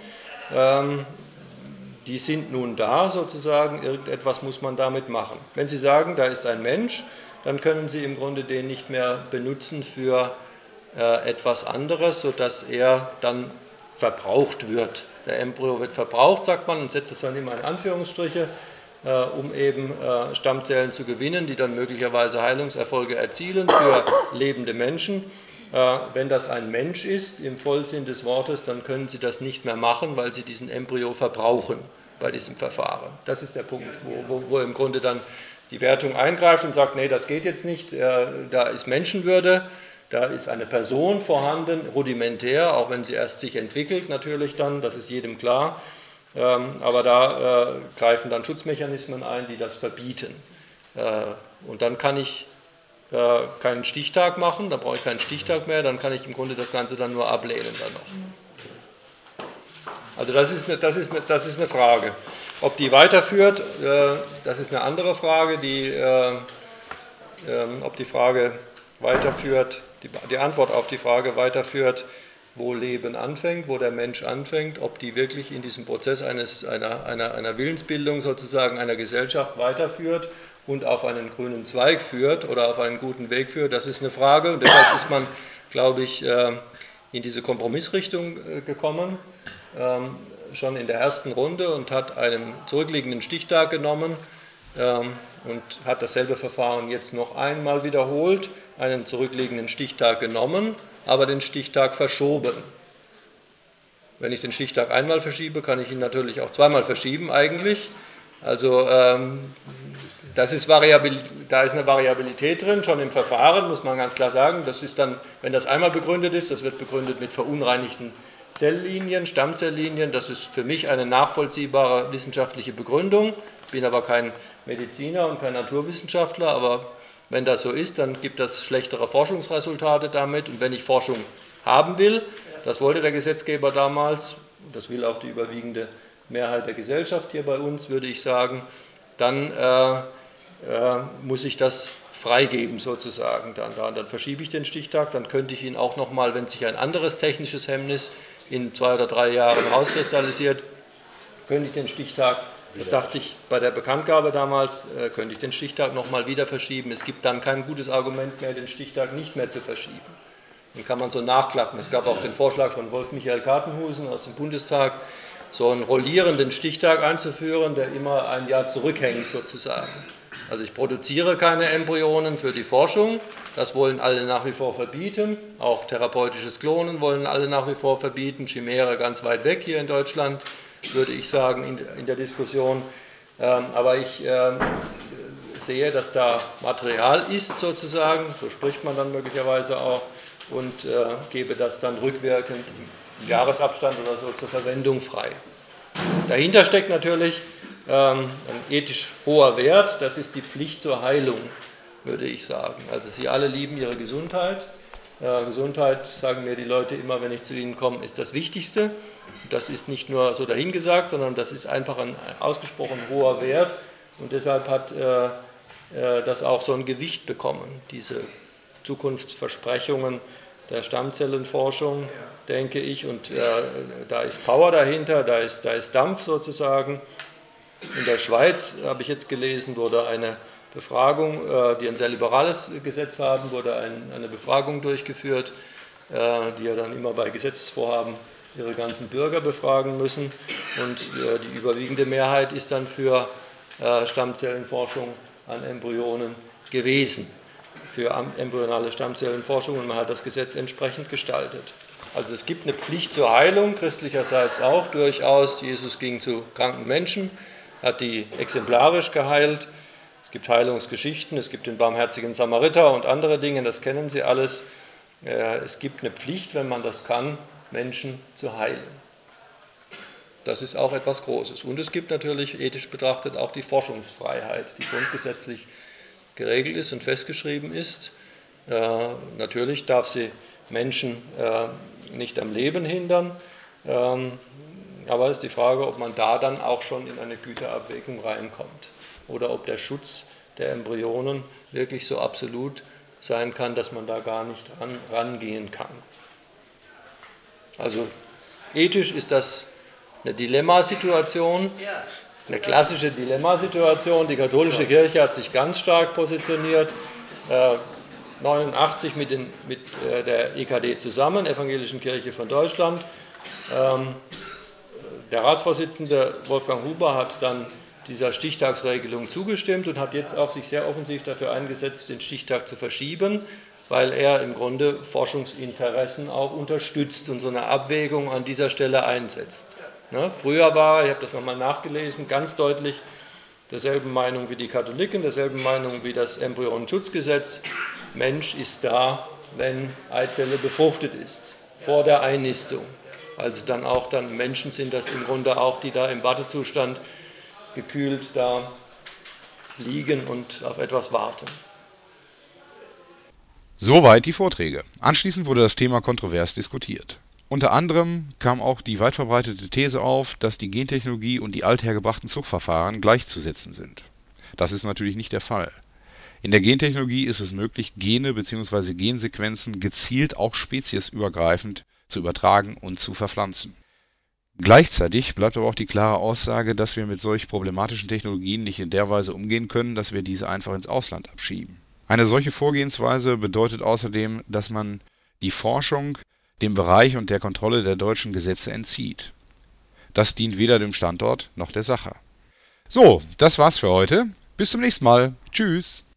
S5: Die sind nun da sozusagen, irgendetwas muss man damit machen. Wenn Sie sagen, da ist ein Mensch, dann können Sie im Grunde den nicht mehr benutzen für etwas anderes, sodass er dann verbraucht wird. Der Embryo wird verbraucht, sagt man, und setzt es dann immer in Anführungsstriche, um eben Stammzellen zu gewinnen, die dann möglicherweise Heilungserfolge erzielen für lebende Menschen. Wenn das ein Mensch ist, im Vollsinn des Wortes, dann können Sie das nicht mehr machen, weil Sie diesen Embryo verbrauchen bei diesem Verfahren. Das ist der Punkt, wo im Grunde dann die Wertung eingreift und sagt, nee, das geht jetzt nicht, da ist Menschenwürde, da ist eine Person vorhanden, rudimentär, auch wenn sie erst sich entwickelt natürlich dann, das ist jedem klar. Aber da greifen dann Schutzmechanismen ein, die das verbieten. Und dann kann ich keinen Stichtag machen, da brauche ich keinen Stichtag mehr, dann kann ich im Grunde das Ganze dann nur ablehnen dann noch. Also das ist eine Frage. Ob die weiterführt, das ist eine andere Frage. Ob die Frage weiterführt, die Antwort auf die Frage weiterführt, wo Leben anfängt, wo der Mensch anfängt, ob die wirklich in diesem Prozess einer Willensbildung sozusagen einer Gesellschaft weiterführt und auf einen grünen Zweig führt oder auf einen guten Weg führt, das ist eine Frage. Und deshalb ist man, glaube ich, in diese Kompromissrichtung gekommen, schon in der ersten Runde, und hat einen zurückliegenden Stichtag genommen und hat dasselbe Verfahren jetzt noch einmal wiederholt, einen zurückliegenden Stichtag genommen, aber den Stichtag verschoben. Wenn ich den Stichtag einmal verschiebe, kann ich ihn natürlich auch zweimal verschieben eigentlich. Also da ist eine Variabilität drin, schon im Verfahren, muss man ganz klar sagen. Das ist dann, wenn das einmal begründet ist, das wird begründet mit verunreinigten Zelllinien, Stammzelllinien. Das ist für mich eine nachvollziehbare wissenschaftliche Begründung. Ich bin aber kein Mediziner und kein Naturwissenschaftler, aber wenn das so ist, dann gibt das schlechtere Forschungsresultate damit. Und wenn ich Forschung haben will, das wollte der Gesetzgeber damals, das will auch die überwiegende Mehrheit der Gesellschaft hier bei uns, würde ich sagen, dann muss ich das freigeben sozusagen. Dann verschiebe ich den Stichtag, dann könnte ich ihn auch nochmal, wenn sich ein anderes technisches Hemmnis in 2 oder 3 Jahren herauskristallisiert, könnte ich den Stichtag, das dachte ich bei der Bekanntgabe damals, könnte ich den Stichtag nochmal wieder verschieben. Es gibt dann kein gutes Argument mehr, den Stichtag nicht mehr zu verschieben. Den kann man so nachklappen. Es gab auch den Vorschlag von Wolf-Michael Kartenhusen aus dem Bundestag, so einen rollierenden Stichtag einzuführen, der immer ein Jahr zurückhängt sozusagen. Also ich produziere keine Embryonen für die Forschung, das wollen alle nach wie vor verbieten, auch therapeutisches Klonen wollen alle nach wie vor verbieten, Chimäre ganz weit weg hier in Deutschland, würde ich sagen, in der Diskussion. Aber ich sehe, dass da Material ist sozusagen, so spricht man dann möglicherweise auch, und gebe das dann rückwirkend im Jahresabstand oder so zur Verwendung frei. Dahinter steckt natürlich ein ethisch hoher Wert, das ist die Pflicht zur Heilung, würde ich sagen. Also Sie alle lieben Ihre Gesundheit. Gesundheit, sagen mir die Leute immer, wenn ich zu ihnen komme, ist das Wichtigste. Das ist nicht nur so dahingesagt, sondern das ist einfach ein ausgesprochen hoher Wert, und deshalb hat das auch so ein Gewicht bekommen, diese Zukunftsversprechungen der Stammzellenforschung, denke ich, und da ist Power dahinter, da ist Dampf sozusagen. In der Schweiz, habe ich jetzt gelesen, wurde eine Befragung, die ein sehr liberales Gesetz haben, wurde eine Befragung durchgeführt, die ja dann immer bei Gesetzesvorhaben ihre ganzen Bürger befragen müssen, und die überwiegende Mehrheit ist dann für Stammzellenforschung an Embryonen gewesen, für embryonale Stammzellenforschung, und man hat das Gesetz entsprechend gestaltet. Also es gibt eine Pflicht zur Heilung, christlicherseits auch durchaus. Jesus ging zu kranken Menschen, hat die exemplarisch geheilt. Es gibt Heilungsgeschichten, es gibt den barmherzigen Samariter und andere Dinge, das kennen Sie alles. Es gibt eine Pflicht, wenn man das kann, Menschen zu heilen. Das ist auch etwas Großes. Und es gibt natürlich ethisch betrachtet auch die Forschungsfreiheit, die grundgesetzlich geregelt ist und festgeschrieben ist. Natürlich darf sie Menschen nicht am Leben hindern, aber es ist die Frage, ob man da dann auch schon in eine Güterabwägung reinkommt oder ob der Schutz der Embryonen wirklich so absolut sein kann, dass man da gar nicht rangehen kann. Also ethisch ist das eine Dilemmasituation, eine klassische Dilemmasituation. Die katholische Kirche hat sich ganz stark positioniert, 1989 mit der EKD zusammen, Evangelischen Kirche von Deutschland. Der Ratsvorsitzende Wolfgang Huber hat dann dieser Stichtagsregelung zugestimmt und hat jetzt auch sich sehr offensiv dafür eingesetzt, den Stichtag zu verschieben, weil er im Grunde Forschungsinteressen auch unterstützt und so eine Abwägung an dieser Stelle einsetzt. Früher war, ich habe das nochmal nachgelesen, ganz deutlich derselben Meinung wie die Katholiken, derselben Meinung wie das Embryonenschutzgesetz. Mensch ist da, wenn Eizelle befruchtet ist, vor der Einnistung. Also dann Menschen sind das im Grunde auch, die da im Wartezustand gekühlt da liegen und auf etwas warten.
S1: Soweit die Vorträge. Anschließend wurde das Thema kontrovers diskutiert. Unter anderem kam auch die weit verbreitete These auf, dass die Gentechnologie und die althergebrachten Zuchtverfahren gleichzusetzen sind. Das ist natürlich nicht der Fall. In der Gentechnologie ist es möglich, Gene bzw. Gensequenzen gezielt auch speziesübergreifend zu übertragen und zu verpflanzen. Gleichzeitig bleibt aber auch die klare Aussage, dass wir mit solch problematischen Technologien nicht in der Weise umgehen können, dass wir diese einfach ins Ausland abschieben. Eine solche Vorgehensweise bedeutet außerdem, dass man die Forschung dem Bereich und der Kontrolle der deutschen Gesetze entzieht. Das dient weder dem Standort noch der Sache. So, das war's für heute. Bis zum nächsten Mal. Tschüss.